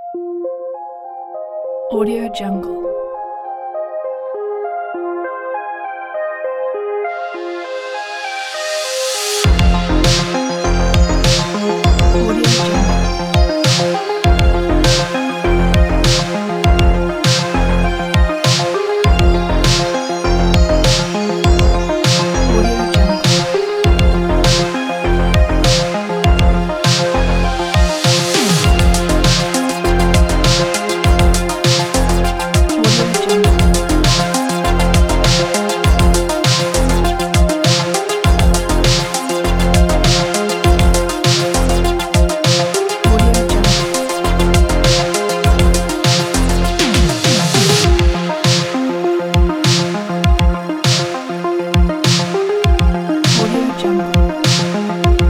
Audio Jungle. Audio Jungle. Audio Jungle. Audio Jungle. Audio Jungle. Audio Jungle.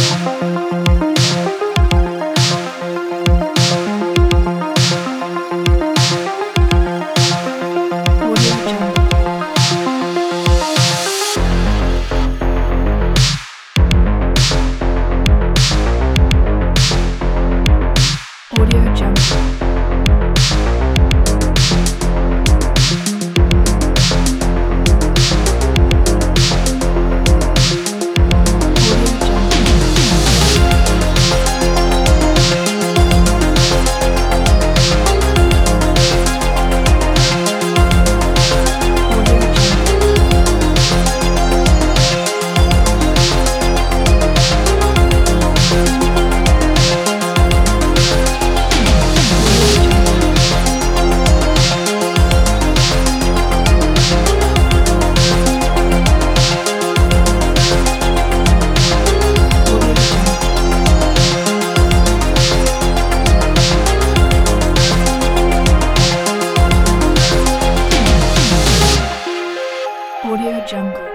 Audio Jungle. Audio Jungle. Audio Jungle. Audio Jungle. Audio Jungle. Audio Jungle.